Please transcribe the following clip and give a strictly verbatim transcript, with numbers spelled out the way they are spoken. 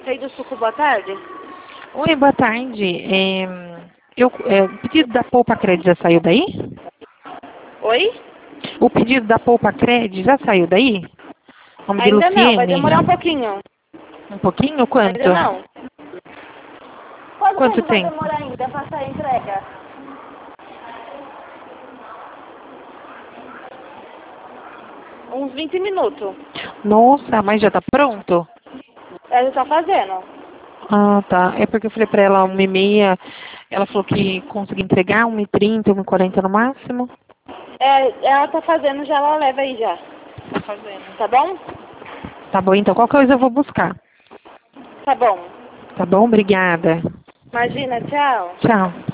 Rei do Suco, boa tarde. Oi, boa tarde. É, eu, é, o pedido da Poupa Cred já saiu daí? Oi? O pedido da Poupa Cred já saiu daí? Nome de Ainda não, vai Luciene? demorar um pouquinho. Um pouquinho? Quanto? Ainda não. Quanto, Quanto tempo vai tempo? demorar ainda pra sair a entrega? Uns vinte minutos. Nossa, mas já tá pronto? Ela já tá fazendo. Ah, tá. É porque eu falei pra ela uma e meia, ela falou que conseguia entregar uma e trinta, uma e quarenta no máximo. É, ela tá fazendo, já ela leva aí já. Tá fazendo. Tá bom? Tá bom, então qualquer coisa eu vou buscar. Tá bom. Tá bom? Obrigada. Imagina, tchau. Tchau.